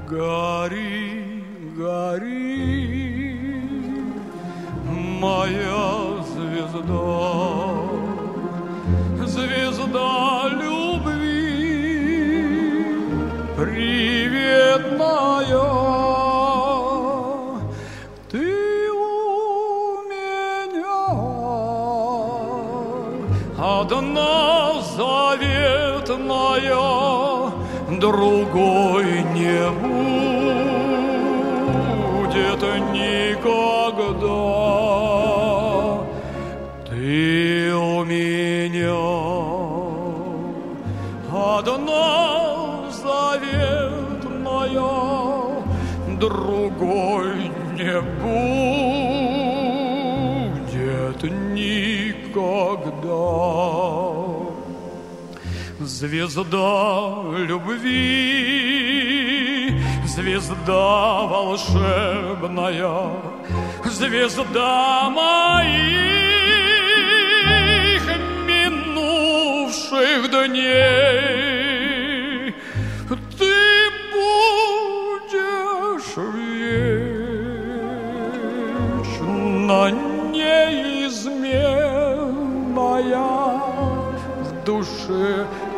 Гори, гори, моя звезда, звезда любви, приветная. Ты у меня одна заветная, другой не будет никогда. Ты у меня одна заветная, другой не будет никогда. Звезда любви, звезда волшебная, звезда моих минувших дней. Ты будешь вечно неизменная в душе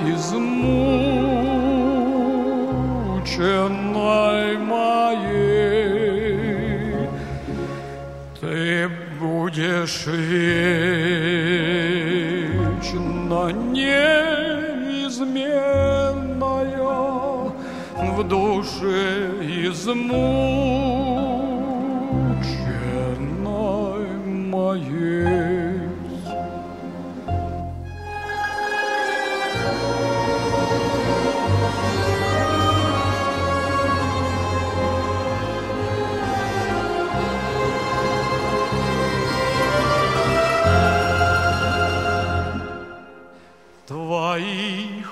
измученной моей. Ты будешь вечно неизменная в душе измученной моей. Твоих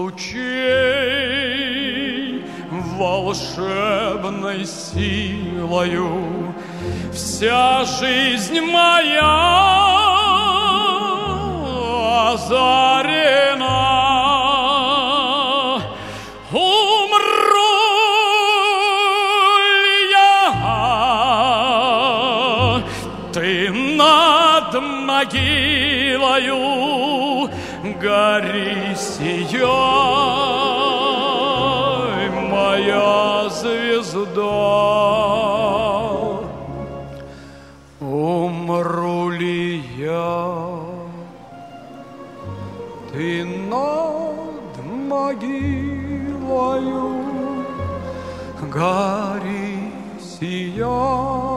лучей волшебной силою вся жизнь моя озарена. Умру ли я, ты над могилою гори, сияй, моя звезда. Умру ли я, ты над могилою гори, сияй,